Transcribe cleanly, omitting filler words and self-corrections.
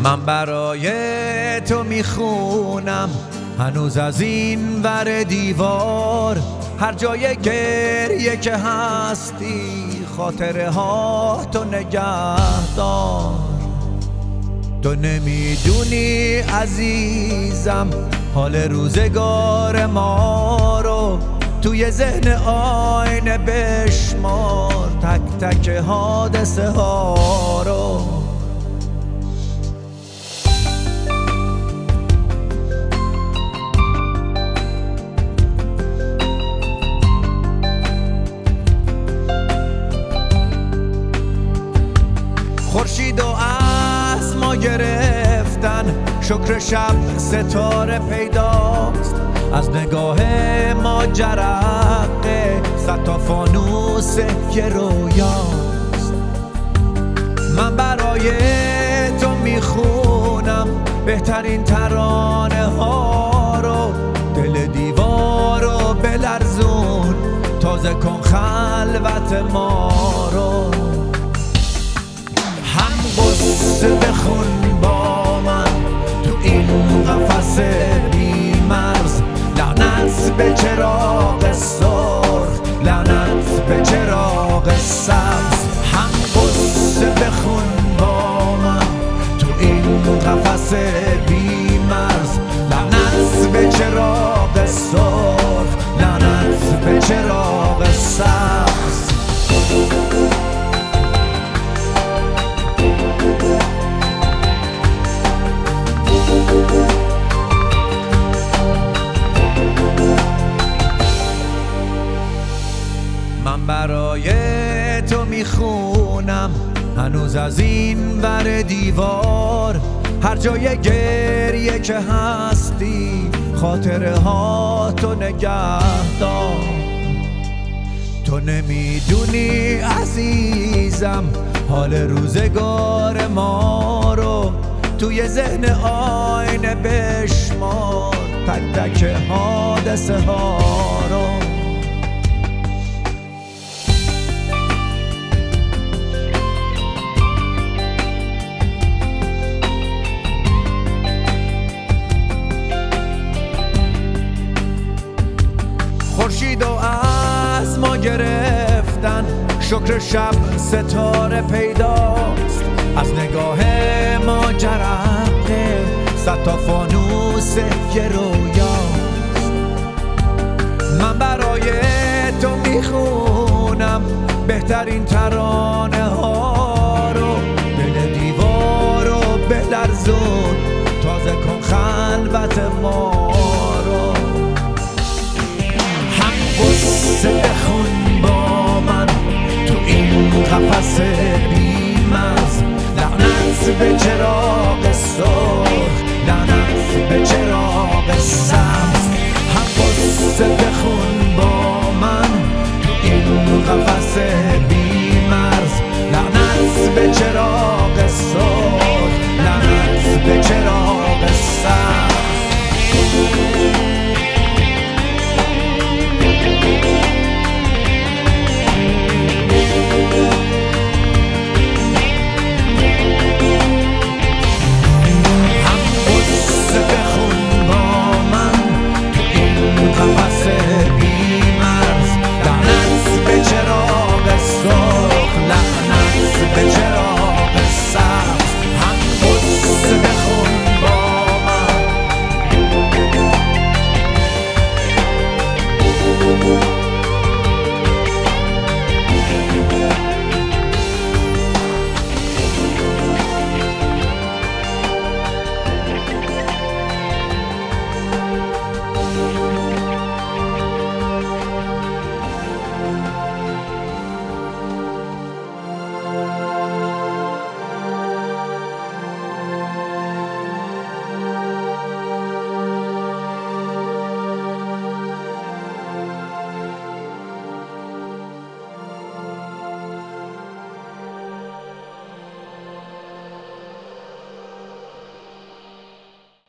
من برای تو میخونم هنوز از این ور دیوار، هر جای گریه که هستی خاطره ها تو نگهدار. تو نمیدونی عزیزم حال روزگار ما رو، توی ذهن آینه بشمار تک تک حادثه ها رو. خورشید و از ما گرفتن، شکر شب ستاره پیداست، از نگاه ما جرقه صد تا فانوس یه رویاست. من برای تو میخونم بهترین ترانه ها رو، دل دیوار رو بلرزون تازه کن خلوت ما رو. قصه بخون با من تو این قفس بی مرز، لعنت به چراغ سرخ، لعنت به چراغ سبز. هم قصه بخون با من تو این قفس بی مرز، لعنت به چراغ سرخ، لعنت به چراغ سبز. من برای تو میخونم هنوز از این ور دیوار، هر جای گریه که هستی خاطره ها تو نگهدار. تو نمیدونی عزیزم حال روزگار ما رو، توی ذهن آینه بشمار تک تک حادثه ها رو. خورشید و از ما گرفتن، شکر شب ستاره پیداست، از نگاه ما جرقه صد تا فانوس یه رویاست. من برای تو میخونم بهترین ترانه